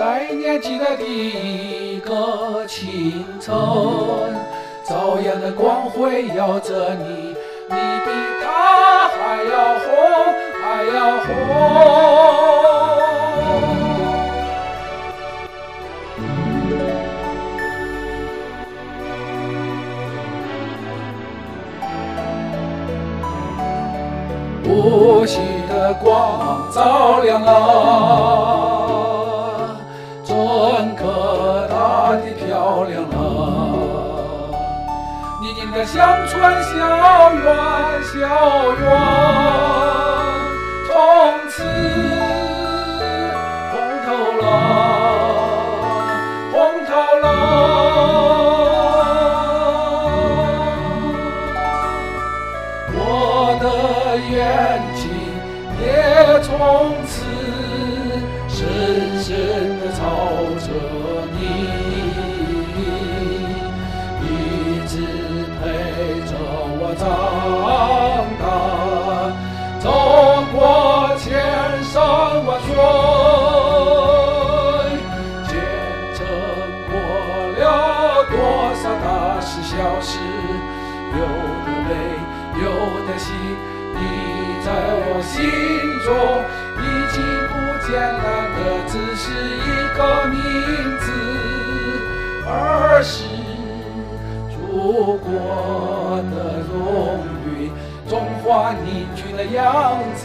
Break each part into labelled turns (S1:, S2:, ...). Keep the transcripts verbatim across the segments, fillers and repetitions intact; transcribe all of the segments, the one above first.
S1: 在年轻的第一个清晨，照耀的光辉耀着你，你比他还要红，还要红。无锡的光芒照亮了整个大地，漂亮了。你宁的乡村校园，校园从此红透了，红透了。我的眼睛也从此深深地朝着你，一直陪着我长大，走过千山万水，见证过了多少大事小事，有的悲有的喜，你在我心中已经不简单的只是一个名字，而是祖国的荣誉，中华凝聚的样子。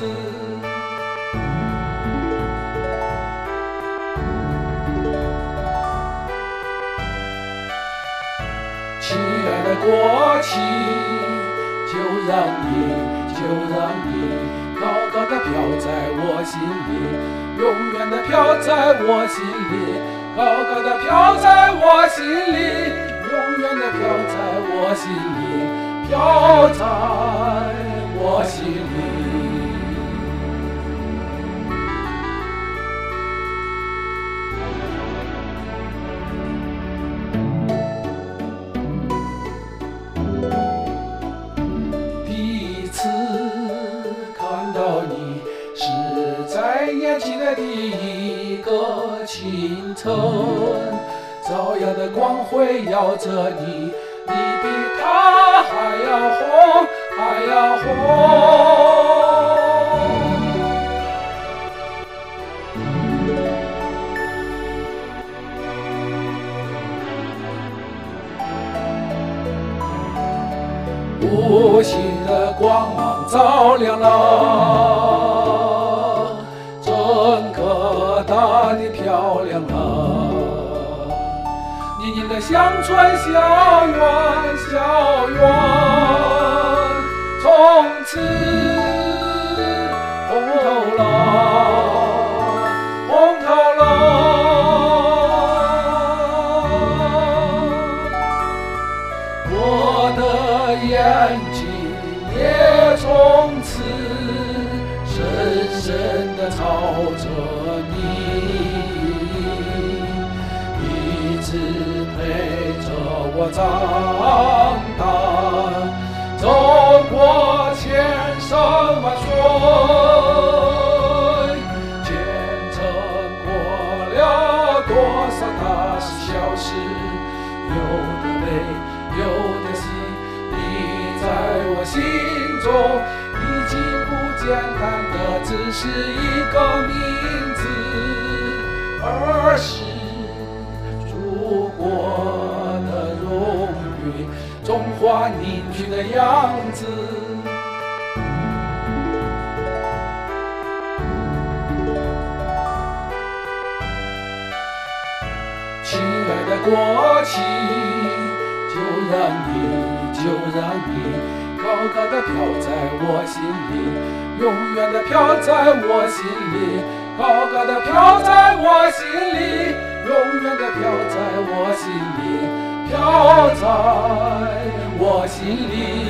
S1: 亲爱的国旗，就让你，就让你高高的飘在我心里，永远的飘在我心里，高高的飘在我心里，永远的飘在我心里，飘在我心里。在年轻的第一个清晨，照耀的光辉耀着你，你比他还要红，还要红。无锡的光芒照亮了整个大地，漂亮了。你宁的乡村校园，校园从此红透了，红透了。我的眼睛也从此深深地朝着你，一直陪着我长大，走过千山万水，见证过了多少大事小事，有的悲有的喜，你在我心中已经不简单的只是一个名字，而是祖国的荣誉，中华凝聚的样子。亲爱的国旗，就让你，就让你高高的飘在我心里，永远的飘在我心里，高高的飘在我心里，永远的飘在我心里，飘在我心里。